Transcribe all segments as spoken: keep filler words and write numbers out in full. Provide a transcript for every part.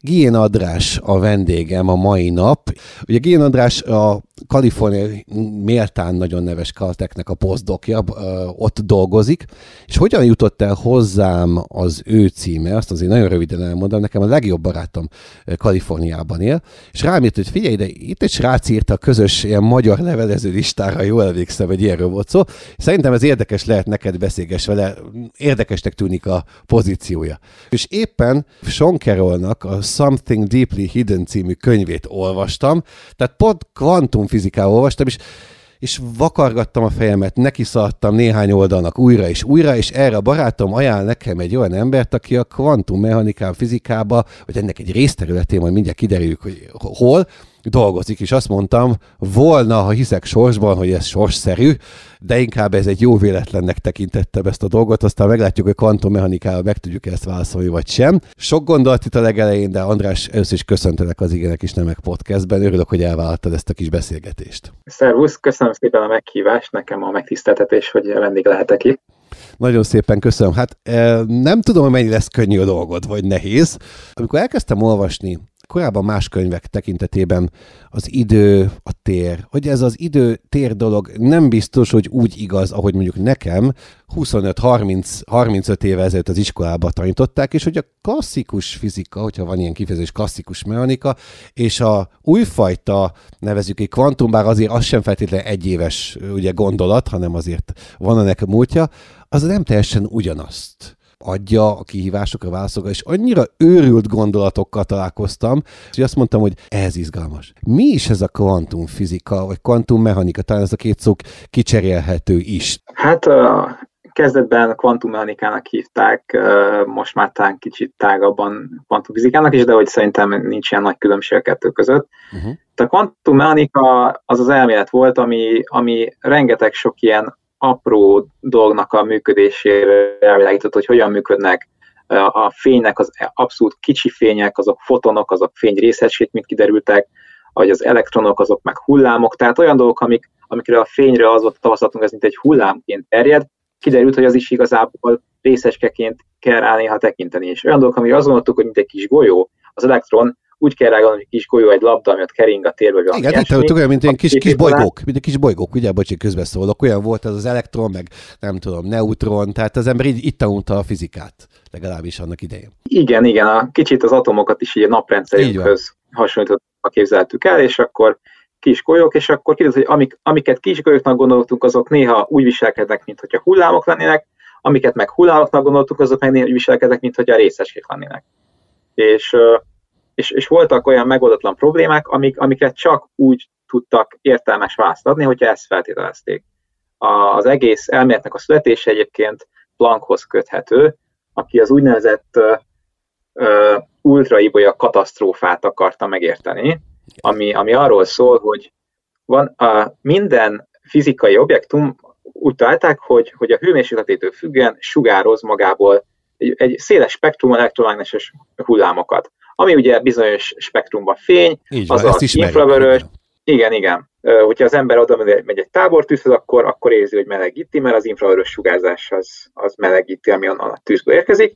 Guillén András a vendégem a mai nap. Ugye Guillén András a Kaliforniai méltán nagyon neves Caltechnek a posztdokja, ott dolgozik, és hogyan jutott el hozzám az ő címe, azt azért nagyon röviden elmondom, nekem a legjobb barátom Kaliforniában él, és rám írt, hogy figyelj, de itt egy srác írta a közös ilyen magyar levelező listára, jól emlékszem, hogy ilyenről volt szó. Szerintem ez érdekes lehet neked, beszélgess vele, érdekesnek tűnik a pozíciója. És éppen Sean Carrollnak a Something Deeply Hidden című könyvét olvastam, tehát pont kvantumfizikával olvastam, és, és vakargattam a fejemet, neki szaladtam néhány oldalnak újra és újra, és erre a barátom ajánl nekem egy olyan embert, aki a kvantummechanikán, fizikába, vagy ennek egy részterületén, majd mindjárt kiderüljük, hogy hol, dolgozik, és azt mondtam, volna, ha hiszek sorsban, hogy ez sorsszerű, de inkább ez egy jó véletlennek tekintettem ezt a dolgot, aztán meglátjuk, hogy kvantummechanikával meg tudjuk ezt válaszolni, vagy sem. Sok gondolat itt a legelején, de András, először is köszöntelek az Igének is Nemek podcastben. Örülök, hogy elvállaltad ezt a kis beszélgetést. Szervusz, köszönöm szépen a meghívást, nekem a megtiszteltetés, hogy vendég lehetek itt. Nagyon szépen köszönöm. Hát nem tudom, hogy mennyi lesz könnyű a dolgod, vagy nehéz. Amikor elkezdtem olvasni korábban más könyvek tekintetében az idő, a tér, hogy ez az idő-tér dolog nem biztos, hogy úgy igaz, ahogy mondjuk nekem huszonöt-harminc-harmincöt éve ezelőtt az iskolába tanították, és hogy a klasszikus fizika, hogyha van ilyen kifejezés, klasszikus mechanika, és a újfajta, nevezzük egy kvantum, bár azért az sem feltétlenül egyéves ugye, gondolat, hanem azért van ennek a múltja, az nem teljesen ugyanazt adja a kihívásokra, a válaszokra, és annyira őrült gondolatokkal találkoztam, hogy azt mondtam, hogy ez izgalmas. Mi is ez a kvantumfizika, vagy kvantummechanika? Talán ez a két szó kicserélhető is. Hát a kezdetben kvantummechanikának hívták, most már talán kicsit tágabban kvantumfizikának is, de hogy szerintem nincs ilyen nagy különbség a kettő között. Uh-huh. A kvantummechanika az az elmélet volt, ami, ami rengeteg sok ilyen apró dolgnak a működésére elvilágított, hogy hogyan működnek a fénynek, az abszolút kicsi fények, azok fotonok, azok fényrészecskét, mint kiderültek, vagy az elektronok, azok meg hullámok, tehát olyan dolgok, amik, amikre a fényre az volt a tapasztalatunk, ez mint egy hullámként terjed, kiderült, hogy az is igazából részecskeként kell rá néha tekinteni. És olyan dolgok, amire azt gondoltuk, hogy mint egy kis golyó, az elektron úgy kell rágondolni, hogy kis golyó, egy labda, ami ott kering a térbe. Igen, itt olyan, mint egy kis, kis bolygók, mint egy kis bolygók, ugye, bocsi, közbeszólok, olyan volt az az elektron, meg nem tudom, neutron, tehát az ember így itt tanulta a fizikát, legalábbis annak idején. Igen, igen, a kicsit az atomokat is így a naprendszerünkhöz hasonlítottak, képzeltük el, és akkor kis golyók, és akkor kiderült, hogy amik, amiket kis golyóknak gondoltunk, azok néha úgy viselkednek, mintha hullámok lennének, amiket meg hullámoknak gondoltunk, azok meg néha úgy viselkednek, mintha részecskék lennének. És És, és voltak olyan megoldatlan problémák, amik, amikre csak úgy tudtak értelmes választ adni, hogyha ezt feltételezték. Az egész elméletnek a születése egyébként Planckhoz köthető, aki az úgynevezett uh, ultraibolya katasztrófát akarta megérteni, ami, ami arról szól, hogy van, uh, minden fizikai objektum úgy találták, hogy, hogy a hőmérsékletétől függően sugároz magából egy, egy széles spektrumon elektromágneses hullámokat. Ami ugye bizonyos spektrumban fény, van, az az infravörös. Igen, igen. Hogyha az ember oda megy egy tábortűzhöz, akkor, akkor érzi, hogy melegíti, mert az infravörös sugárzás az, az melegíti, ami onnan a tűzből érkezik.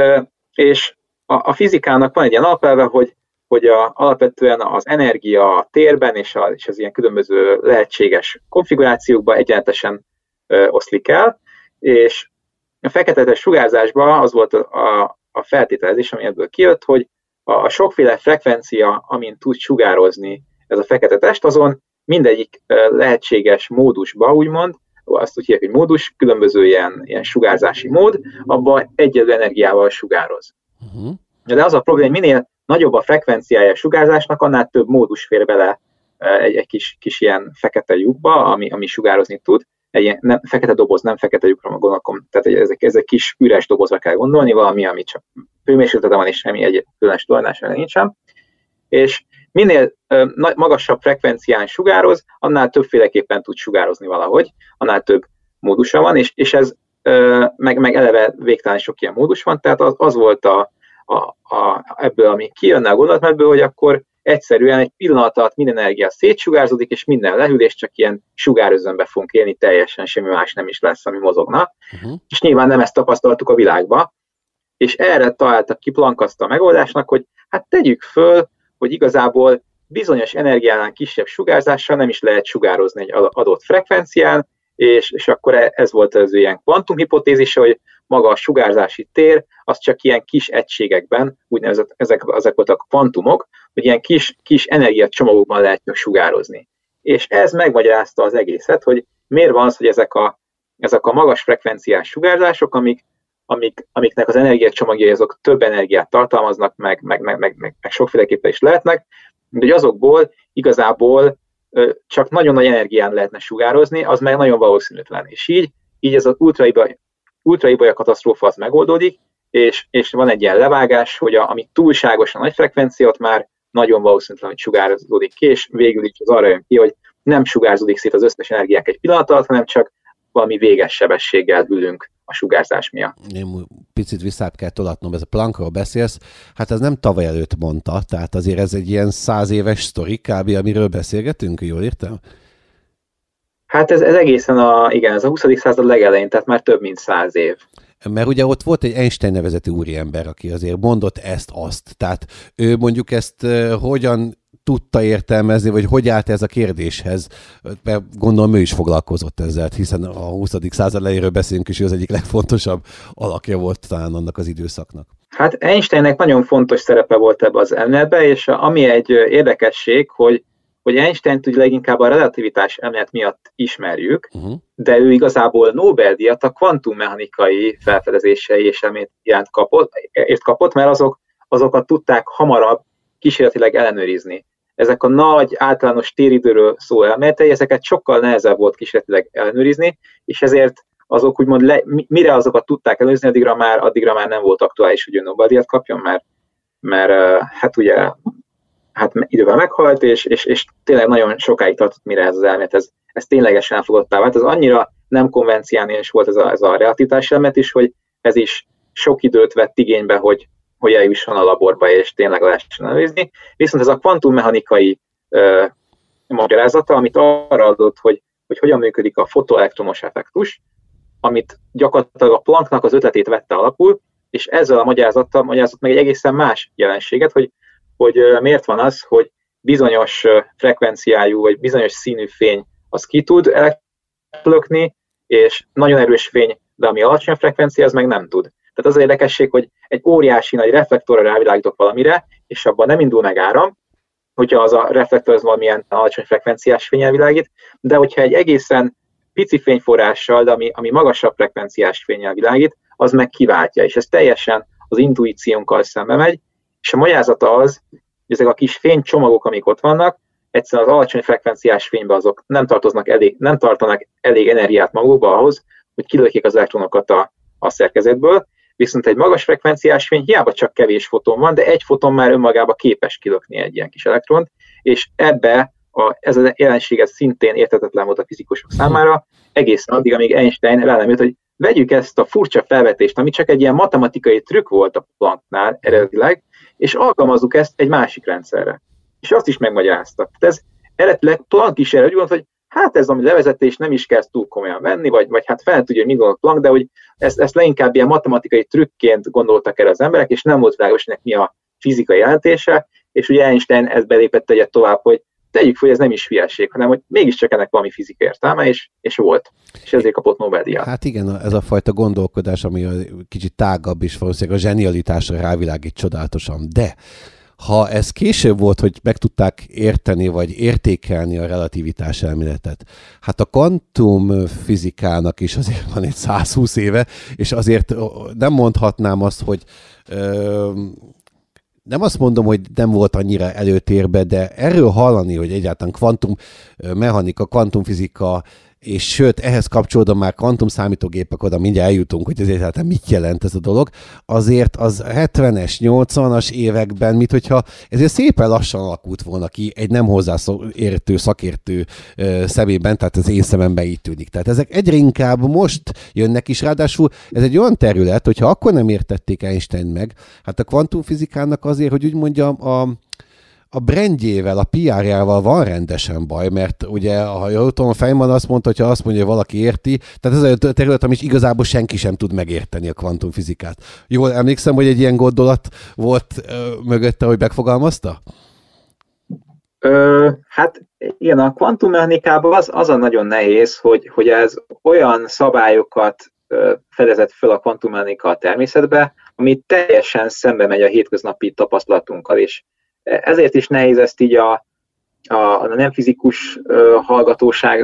És a, a fizikának van egy ilyen alapelve, hogy, hogy a, alapvetően az energia a térben és, a, és az ilyen különböző lehetséges konfigurációkban egyenletesen ö, oszlik el, és a fekete sugárzásban az volt a, a feltételezés, ami ebből kijött, hogy a sokféle frekvencia, amin tud sugározni ez a fekete test, azon mindegyik lehetséges módusba, úgymond, azt úgy hívják, hogy módus, különböző ilyen, ilyen sugárzási mód, abban egyenlő energiával sugároz. Uh-huh. De az a probléma, hogy minél nagyobb a frekvenciája a sugárzásnak, annál több módus fér bele egy, egy kis, kis ilyen fekete lyukba, ami, ami sugározni tud. Egy ilyen nem, fekete doboz, nem fekete lyukra gondolkom, tehát ezek, ezek kis üres dobozra kell gondolni, valami, ami csak hőmérséklete van, és semmi egyéb különös tulajdonsága nincsen. És minél ö, magasabb frekvencián sugároz, annál többféleképpen tud sugározni valahogy, annál több módusa van, és, és ez ö, meg, meg eleve végtelen sok ilyen módus van, tehát az, az volt a, a, a, ebből, ami kijönne a gondolat, ebből, hogy akkor egyszerűen egy pillanat alatt minden energia szétsugárzódik, és minden lehűl, és csak ilyen sugárözönbe fogunk élni, teljesen semmi más nem is lesz, ami mozogna. Uh-huh. És nyilván nem ezt tapasztaltuk a világban. és erre találtak ki, Planck azt a megoldásnak, hogy hát tegyük föl, hogy igazából bizonyos energiánál kisebb sugárzással nem is lehet sugározni egy adott frekvencián, és, és akkor ez volt az ilyen kvantumhipotézise, hogy maga a sugárzási tér, az csak ilyen kis egységekben, úgynevezett ezek, ezek voltak a kvantumok, hogy ilyen kis, kis energiacsomagokban lehet csak sugározni. És ez megmagyarázta az egészet, hogy miért van az, hogy ezek a, ezek a magas frekvenciás sugárzások, amik, amik, amiknek az energiacsomagjai azok több energiát tartalmaznak, meg, meg, meg, meg, meg, meg sokféleképpen is lehetnek, de hogy azokból igazából csak nagyon nagy energián lehetne sugározni, az meg nagyon valószínűtlen. És így, így ez az ultraibolya katasztrófa az megoldódik, és, és van egy ilyen levágás, hogy a, ami túlságosan nagy frekvencia, ott már nagyon valószínűtlen, hogy sugárzódik ki, és végül is az arra jön ki, hogy nem sugárzódik szét az összes energiák egy pillanat alatt, hanem csak valami véges sebességgel hűlünk a sugárzás miatt. Én picit visszább kell tolatnom, ez a Planckról beszélsz, hát ez nem tavaly előtt mondta, tehát azért ez egy ilyen száz éves sztori kb. Amiről beszélgetünk, jól értem? Hát ez, ez egészen a, igen, ez a huszadik század legelején, tehát már több mint száz év. Mert ugye ott volt egy Einstein nevezetű úriember, aki azért mondott ezt-azt, tehát ő mondjuk ezt uh, hogyan tudta értelmezni, vagy hogy állt ez a kérdéshez, mert gondolom ő is foglalkozott ezzel, hiszen a huszadik század elejéről beszélünk, és ő az egyik legfontosabb alakja volt talán annak az időszaknak. Hát Einsteinnek nagyon fontos szerepe volt ebbe az elméletbe, és ami egy érdekesség, hogy, hogy Einsteint ugye leginkább a relativitás elmélet miatt ismerjük, uh-huh. de ő igazából Nobel-díjat a kvantummechanikai felfedezései és elmélet kapott, ért kapott, mert azok, azokat tudták hamarabb kísérletileg ellenőrizni. Ezek a nagy általános téridőről szóló elméletei, ezeket sokkal nehezebb volt kísérletileg ellenőrizni, és ezért azok úgymond, le, mire azokat tudták ellenőrizni, addigra már, addigra már nem volt aktuális, hogy ő Nobel-díjat kapjon, mert, mert hát ugye hát idővel meghalt, és, és, és tényleg nagyon sokáig tartott, mire ez az elmélet, ez, ez ténylegesen elfogadottá vált. Ez annyira nem konvenciális volt ez a, ez a relativitás elmélet is, hogy ez is sok időt vett igénybe, hogy hogy eljusson a laborba, és tényleg lehessen ellenőrizni. Viszont ez a kvantummechanikai uh, magyarázata, amit arra adott, hogy, hogy hogyan működik a fotoelektromos effektus, amit gyakorlatilag a Plancknak az ötletét vette alapul, és ezzel a magyarázattal magyarázott meg egy egészen más jelenséget, hogy, hogy uh, miért van az, hogy bizonyos uh, frekvenciájú, vagy bizonyos színű fény az ki tud elektrolökni, és nagyon erős fény, de ami alacsony frekvencia, az meg nem tud. Tehát az az érdekesség, hogy egy óriási nagy reflektorra rávilágítok valamire, és abban nem indul meg áram, hogyha az a reflektor az valamilyen alacsony frekvenciás fényel világít, de hogyha egy egészen pici fényforrással, de ami, ami magasabb frekvenciás fényel világít, az meg kiváltja, és ez teljesen az intuíciónkkal szembe megy, és a magyarázata az, hogy ezek a kis fénycsomagok, amik ott vannak, egyszerűen az alacsony frekvenciás fényben azok nem, tartoznak elég, nem tartanak elég energiát magukba ahhoz, hogy kilökjék az elektronokat a, a szerkezetből, viszont egy magas frekvenciás fény hiába csak kevés foton van, de egy foton már önmagában képes kilökni egy ilyen kis elektront, és ebbe a, ez a jelenség ez szintén érthetetlen volt a fizikusok számára, egészen addig, amíg Einstein rá nem jött, hogy vegyük ezt a furcsa felvetést, ami csak egy ilyen matematikai trükk volt a Plancknál eredetileg, és alkalmazzuk ezt egy másik rendszerre. És azt is megmagyarázta. Tehát ez eredetileg Planck is erre úgy gondolt, hogy hát ez a levezetés nem is kell túl komolyan venni, vagy, vagy hát fel tudja, hogy mit gondolt Planck, de hogy ezt, ezt leginkább ilyen matematikai trükként gondoltak erre az emberek, és nem volt világos, hogy mi a fizikai jelentése, és ugye Einstein ezt belépett egyet tovább, hogy tegyük fel, hogy ez nem is hülyeség, hanem hogy mégiscsak ennek valami fizikai értelme, és, és volt. És ezért kapott Nobel-díjat. Hát igen, ez a fajta gondolkodás, ami kicsit tágabb is valószínűleg a zsenialitásra rávilágít csodálatosan, de ha ez később volt, hogy meg tudták érteni, vagy értékelni a relativitás elméletet, hát a kvantumfizikának is azért van egy száz húsz éve, és azért nem mondhatnám azt, hogy ö, nem azt mondom, hogy nem volt annyira előtérbe, de erről hallani, hogy egyáltalán kvantummechanika, kvantumfizika, és sőt, ehhez kapcsolódva már kvantumszámítógépek, oda mindjárt eljutunk, hogy ez egyáltalán mit jelent ez a dolog, azért az hetvenes, nyolcvanas években, mint hogyha ezért szépen lassan alakult volna ki egy nem hozzáértő szakértő szemében, tehát az én szememben így tűnik. Tehát ezek egyre inkább most jönnek is, ráadásul ez egy olyan terület, hogyha akkor nem értették Einstein meg, hát a kvantumfizikának azért, hogy úgy mondjam, a a brandjével, a pé er-jával van rendesen baj, mert ugye, ha jól tudom, a Feynman azt mondta, hogyha azt mondja, hogy valaki érti, tehát ez a terület, amit igazából senki sem tud megérteni a kvantumfizikát. Jól emlékszem, hogy egy ilyen gondolat volt ö, mögötte, hogy megfogalmazta? Ö, hát igen, a kvantummechanikában az, az a nagyon nehéz, hogy, hogy ez olyan szabályokat ö, fedezett föl a kvantummechanika a természetbe, ami teljesen szembe megy a hétköznapi tapasztalatunkkal, és ezért is nehéz ezt így a, a, a nem fizikus ö, hallgatóság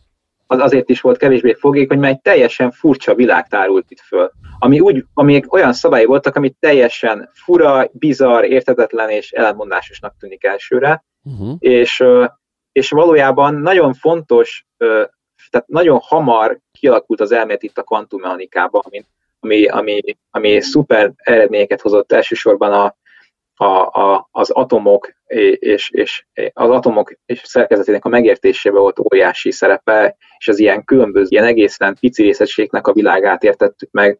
az azért is volt kevésbé fogékony, mert egy teljesen furcsa világ tárult itt föl, ami úgy, amik olyan szabályok voltak, ami teljesen fura, bizarr, érthetetlen és ellentmondásosnak tűnik elsőre, uh-huh. és, és valójában nagyon fontos, tehát nagyon hamar kialakult az elmélet itt a kvantummechanikában, ami, ami, ami szuper eredményeket hozott elsősorban a, a, a, az atomok és, és az atomok és szerkezetének a megértésében volt óriási szerepe, és az ilyen különböző, ilyen egészen pici részegységnek a világát értettük meg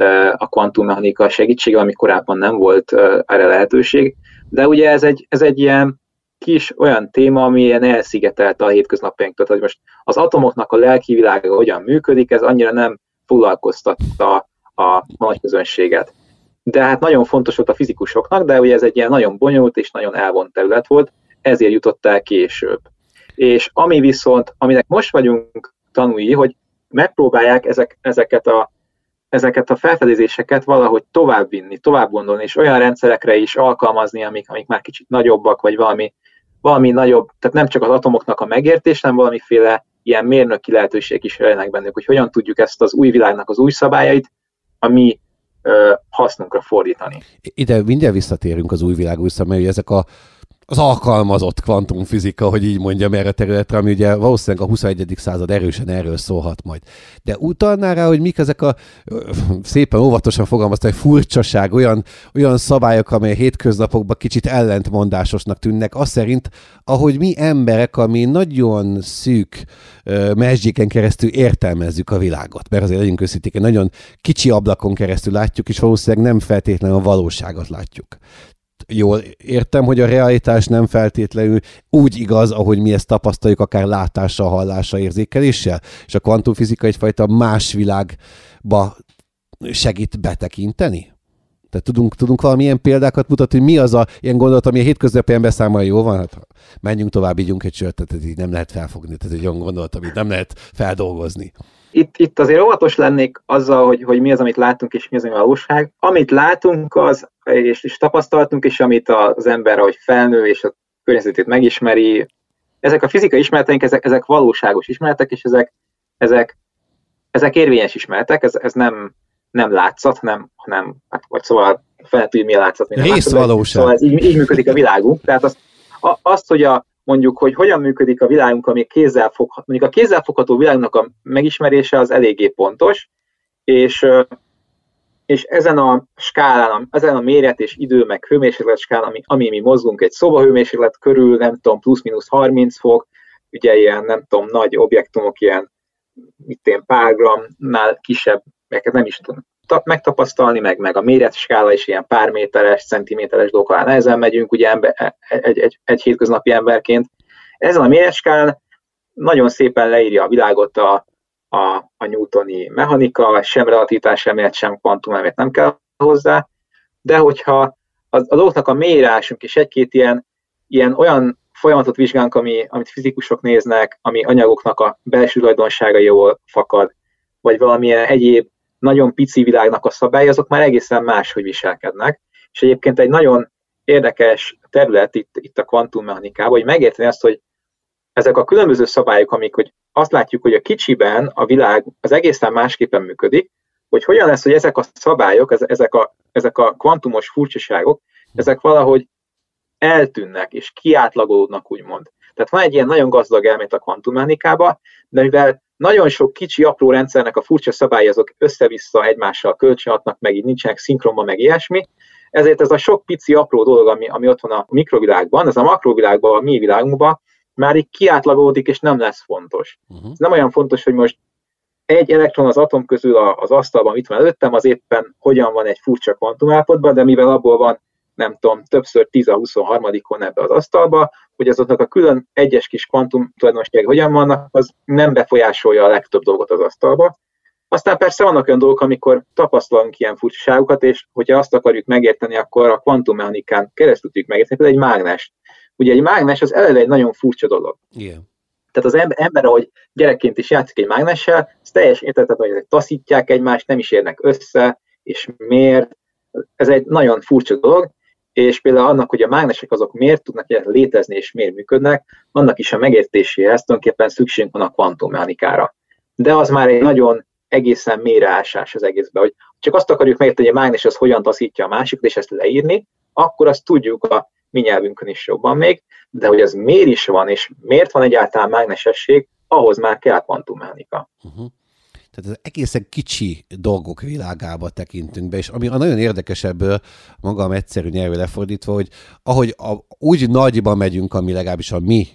a kvantummechanika segítségével, ami korábban nem volt erre lehetőség. De ugye ez egy, ez egy ilyen kis olyan téma, ami ilyen elszigetelte a hétköznapjainktól. Tehát most az atomoknak a lelki világa hogyan működik, ez annyira nem foglalkoztatta a nagy közönséget. De hát nagyon fontos volt a fizikusoknak, de ugye ez egy ilyen nagyon bonyolult és nagyon elvont terület volt, ezért jutott el később. És ami viszont, aminek most vagyunk tanúi, hogy megpróbálják ezek, ezeket, a, ezeket a felfedezéseket valahogy továbbvinni, tovább gondolni, és olyan rendszerekre is alkalmazni, amik, amik már kicsit nagyobbak, vagy valami, valami nagyobb, tehát nem csak az atomoknak a megértés, hanem valamiféle ilyen mérnöki lehetőség is jelenek bennük, hogy hogyan tudjuk ezt az új világnak az új szabályait, ami hasznunkra fordítani. Ide mindjárt visszatérünk az új világ új szabályai, ezek a, az alkalmazott kvantumfizika, hogy így mondjam, erre a területre, ami ugye valószínűleg a huszonegyedik század erősen erről szólhat majd. De utalnál rá, hogy mik ezek a szépen óvatosan fogalmazták, furcsaság, olyan, olyan szabályok, amely hétköznapokban kicsit ellentmondásosnak tűnnek, az szerint, ahogy mi emberek, ami nagyon szűk mesdjéken keresztül értelmezzük a világot, mert azért legyünk őszinték, egy nagyon kicsi ablakon keresztül látjuk, és valószínűleg nem feltétlenül a valóságot látjuk. Jól értem, hogy a realitás nem feltétlenül úgy igaz, ahogy mi ezt tapasztaljuk, akár látással, hallással, érzékeléssel, és a kvantumfizika egyfajta más világba segít betekinteni? Tehát tudunk, tudunk valamilyen példákat mutatni, hogy mi az a ilyen gondolat, ami a hétköznapi ember számára jó van, hát menjünk tovább, ígyunk egy sört, tehát így nem lehet felfogni, tehát egy olyan gondolat, amit nem lehet feldolgozni. Itt, itt azért óvatos lennék azzal, hogy, hogy mi az, amit látunk, és mi az, ami valóság. Amit látunk, az, és, és tapasztaltunk, és amit az ember, ahogy felnő, és a környezetét megismeri, ezek a fizikai ismereteink, ezek, ezek valóságos ismeretek, és ezek, ezek, ezek érvényes ismeretek, ez, ez nem, nem látszat, hanem, hanem hát, vagy szóval fel tudja, mi a látszat. Részvalóság. Szóval ez így, így működik a világunk. Tehát azt, azt hogy a mondjuk, hogy hogyan működik a világunk, ami kézzelfogható, mondjuk a kézzelfogható világnak a megismerése az eléggé pontos, és, és ezen a skálán, ezen a méret és idő, meg hőmérséklet skálán, ami, ami mi mozgunk egy szobahőmérséklet körül, nem tudom, plusz-minusz harminc fok, ugye ilyen, nem tudom, nagy objektumok, ilyen, mit én, pár grammnál kisebb, melyeket nem is tudom megtapasztalni, meg, meg a méretskála is ilyen pár méteres, centiméteres dolgokkal nehezen megyünk, ugye ember, egy, egy, egy hétköznapi emberként. Ezen a méretskálán nagyon szépen leírja a világot a, a, a newtoni mechanika, sem relativitás elmélet, sem kvantumelmélet nem kell hozzá, de hogyha a, a dolgoknak a mélyreásunk és egy-két ilyen, ilyen olyan folyamatot vizsgálunk, ami, amit fizikusok néznek, ami anyagoknak a belső tulajdonságaiból fakad, vagy valamilyen egyéb nagyon pici világnak a szabály, azok már egészen máshogy viselkednek. És egyébként egy nagyon érdekes terület itt, itt a kvantummechanikában, hogy megérteni azt, hogy ezek a különböző szabályok, amik hogy azt látjuk, hogy a kicsiben a világ az egészen másképpen működik, hogy hogyan lesz, hogy ezek a szabályok, ezek a, ezek a kvantumos furcsaságok, ezek valahogy eltűnnek és kiátlagolódnak, úgymond. Tehát van egy ilyen nagyon gazdag elmélet a kvantummechanikában, de mivel nagyon sok kicsi, apró rendszernek a furcsa szabály, azok össze-vissza egymással kölcsönhatnak, meg így nincsenek szinkronban, meg ilyesmi. Ezért ez a sok pici, apró dolog, ami, ami ott van a mikrovilágban, ez a makrovilágban, a mi világunkban már így kiátlagolódik, és nem lesz fontos. Uh-huh. Ez nem olyan fontos, hogy most egy elektron az atom közül az asztalban itt van előttem, az éppen hogyan van egy furcsa kvantumállapotban, de mivel abból van nem tudom, többször tíz a huszonharmadikon ebbe az asztalba, hogy azoknak a külön egyes kis kvantum tulajdonságok hogyan vannak, az nem befolyásolja a legtöbb dolgot az asztalba. Aztán persze vannak olyan dolgok, amikor tapasztalunk ilyen furcsaságokat, és hogyha azt akarjuk megérteni, akkor a kvantummechanikán keresztül tudjuk megérteni, például egy mágnes. Ugye egy mágnes az eleve egy nagyon furcsa dolog. Yeah. Tehát az ember, ahogy gyerekként is játszik egy mágnessel, ez teljesen értetlen, hogy ezek taszítják egymást, nem is érnek össze, és miért. Ez egy nagyon furcsa dolog, és például annak, hogy a mágnesek azok miért tudnak létezni és miért működnek, annak is a megértéséhez tulajdonképpen szükségünk van a kvantummechanikára. De az már egy nagyon egészen mélyreásás az egészben, hogy csak azt akarjuk megérteni, hogy a mágnes az hogyan taszítja a másikat, és ezt leírni, akkor azt tudjuk a mi nyelvünkön is jobban még, de hogy az miért is van, és miért van egyáltalán mágnesesség, ahhoz már kell kvantummechanika. Uh-huh. Tehát az egészen kicsi dolgok világába tekintünk be, és ami a nagyon érdekes ebből magam egyszerű nyelvű lefordítva, hogy ahogy a, úgy nagyban megyünk, ami legalábbis a mi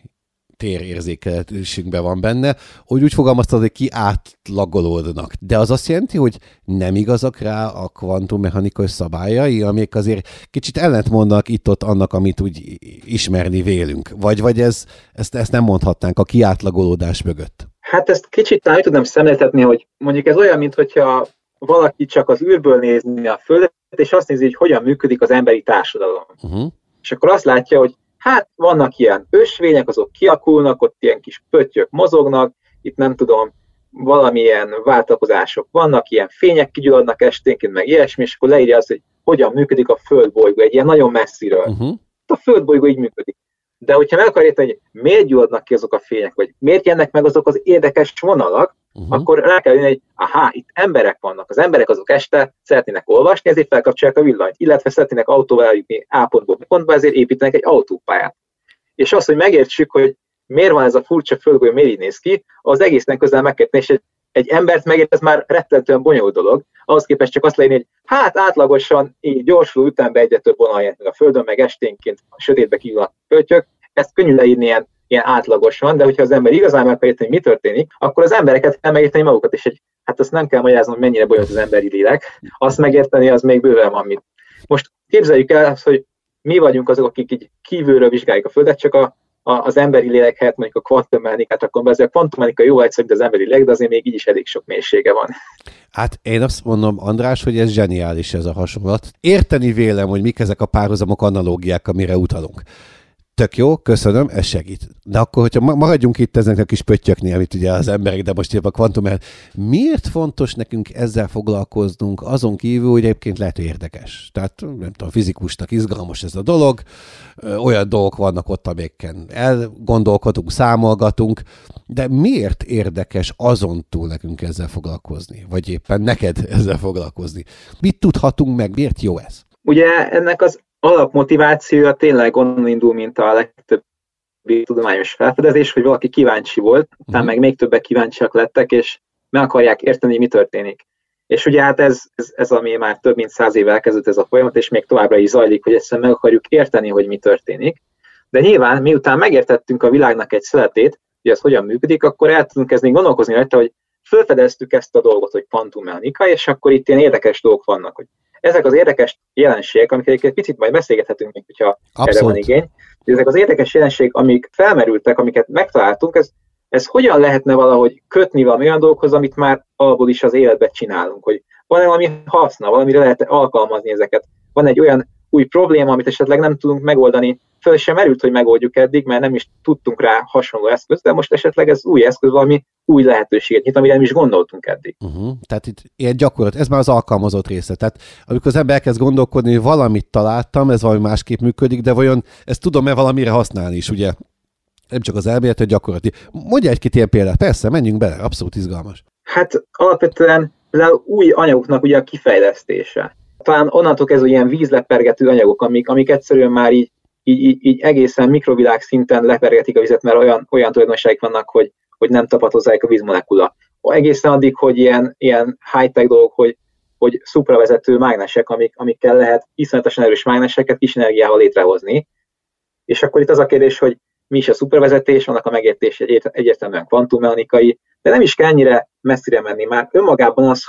térérzékelésünkben van benne, hogy úgy fogalmaztad, hogy ki átlagolódnak. De az azt jelenti, hogy nem igazak rá a kvantummechanikai szabályai, amik azért kicsit ellentmondanak itt-ott annak, amit úgy ismerni vélünk. Vagy, vagy ez, ezt, ezt nem mondhatnánk a kiátlagolódás mögött? Hát ezt kicsit talán tudnám szemléltetni, hogy mondjuk ez olyan, mintha valaki csak az űrből nézni a Földet, és azt nézi, hogy hogyan működik az emberi társadalom. Uh-huh. És akkor azt látja, hogy hát vannak ilyen ösvények, azok kialakulnak, ott ilyen kis pöttyök mozognak, itt nem tudom, valamilyen váltakozások vannak, ilyen fények kigyulladnak esténként, meg ilyesmi, és akkor leírja azt, hogy hogyan működik a földbolygó, egy ilyen nagyon messziről. Uh-huh. A földbolygó így működik. De hogyha meg akar érteni, hogy miért gyulladnak ki azok a fények, vagy miért jönnek meg azok az érdekes vonalak, uh-huh. akkor rá kell jönni, hogy aha, itt emberek vannak. Az emberek azok este szeretnének olvasni, ezért felkapcsolják a villanyt, illetve szeretnének autóval eljutni A pontból B pontba, ezért építenek egy autópályát. És azt, hogy megértsük, hogy miért van ez a furcsa földgolyó, miért így néz ki, az egészen közel meg kell tenni, és egy, egy embert megért, ez már rettenetően bonyolult dolog. Ahhoz képest csak azt leírni, hogy hát átlagosan így gyorsuló ütemben egyre több vonal jelent meg a földön, meg esténként a sötétbe kívülnek a pöttyök. Ezt könnyű leírni ilyen, ilyen átlagosan, de hogyha az ember igazán meg akar érteni, hogy mi történik, akkor az embereket kell megérteni magukat, és egy, hát azt nem kell magyaráznom, hogy mennyire bonyolult az emberi lélek. Azt megérteni, az még bőven van mit. Most képzeljük el azt, hogy mi vagyunk azok, akik így kívülről vizsgáljuk a Földet, csak a, a, az emberi lélek helyett mondjuk a kvantummechanikát, akkor ezzel a kvantummechanika jó egyszerű, de az emberi lélek, de azért még így is elég sok mélysége van. Hát én azt mondom, András, hogy ez zseniális ez a hasonlat. Érteni vélem, hogy mik ezek a párhuzamok, analógiák, amire utalunk. Tök jó, köszönöm, ez segít. De akkor, hogyha maradjunk itt ezeknek a kis pöttyöknél, amit ugye az emberek, de most épp a kvantum, miért fontos nekünk ezzel foglalkoznunk, azon kívül, hogy egyébként lehet, hogy érdekes. Tehát nem tudom, fizikusnak izgalmas ez a dolog, olyan dolgok vannak ott, amiken elgondolkodunk, számolgatunk, de miért érdekes azon túl nekünk ezzel foglalkozni? Vagy éppen neked ezzel foglalkozni? Mit tudhatunk meg, miért jó ez? Ugye ennek az alapmotivációja tényleg onnan indul, mint a legtöbb tudományos felfedezés, hogy valaki kíváncsi volt, utána meg még többek kíváncsiak lettek, és meg akarják érteni, mi történik. És ugye hát ez, ez, ez ami már több mint száz éve elkezdődött ez a folyamat, és még továbbra is zajlik, hogy egyszerűen meg akarjuk érteni, hogy mi történik. De nyilván, miután megértettünk a világnak egy szeletét, hogy ez hogyan működik, akkor el tudunk kezdeni gondolkozni rajta, hogy felfedeztük ezt a dolgot, hogy kvantummechanika, és akkor itt ilyen érdekes dolgok vannak, hogy ezek az érdekes jelenségek, amiket egy picit majd beszélgethetünk, még, hogyha Abszolút. Erre van igény, ezek az érdekes jelenségek, amik felmerültek, amiket megtaláltunk, ez, ez hogyan lehetne valahogy kötni valami olyan dolgokhoz, amit már alapból is az életben csinálunk, hogy van-e valami haszna, valamire lehet alkalmazni ezeket. Van egy olyan új probléma, amit esetleg nem tudunk megoldani, föl sem merült, hogy megoldjuk eddig, mert nem is tudtunk rá hasonló eszköz, de most esetleg ez új eszköz, valami új lehetőséget nyit, amire nem is gondoltunk eddig. Uh-huh. Tehát itt ilyen gyakorlat, ez már az alkalmazott része. Tehát amikor az ember elkezd gondolkodni, hogy valamit találtam, ez valami másképp működik, de vajon ezt tudom-e valamire használni is, ugye? Nem csak az elmélet, hogy gyakorlati. Mondja egy-két ilyen példát, persze, menjünk bele, abszolút izgalmas. Hát alapvetően új anyagoknak ugye a kifejlesztése. Talán onnantól kezdve ilyen vízlepergető anyagok, amik, amik egyszerűen már így, így, így, így egészen mikrovilág szinten lepergetik a vizet, mert olyan, olyan tulajdonságok vannak, hogy, hogy nem tapad hozzájuk a vízmolekula. Egészen addig, hogy ilyen, ilyen high-tech dolgok, hogy, hogy szupravezető mágnesek, amik, amikkel lehet iszonyatosan erős mágneseket kis energiával létrehozni. És akkor itt az a kérdés, hogy mi is a szupervezetés, annak a megértés egyértelműen kvantummechanikai, de nem is kell ennyire messzire menni. Már önmagában az, hogy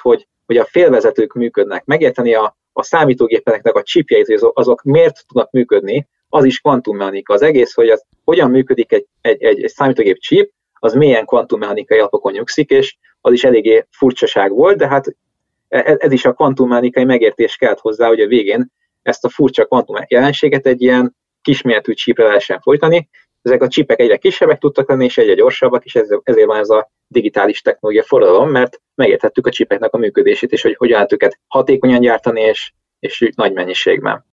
hogy a félvezetők működnek, megérteni a, a számítógépeknek a chipjeit, hogy azok miért tudnak működni, az is kvantummechanika. Az egész, hogy az, hogyan működik egy, egy, egy, egy számítógép chip, az mélyen kvantummechanikai alapokon nyugszik, és az is eléggé furcsaság volt, de hát ez, ez is a kvantummechanikai megértés kellett hozzá, hogy a végén ezt a furcsa kvantum jelenséget egy ilyen kisméretű chipre lehessen folytani. Ezek a csipek egyre kisebbek tudtak lenni, és egyre gyorsabbak, és ezért van ez a digitális technológia forradalom, mert megértettük a csipeknek a működését, és hogy hogyan lehet őket hatékonyan gyártani, és, és nagy mennyiségben.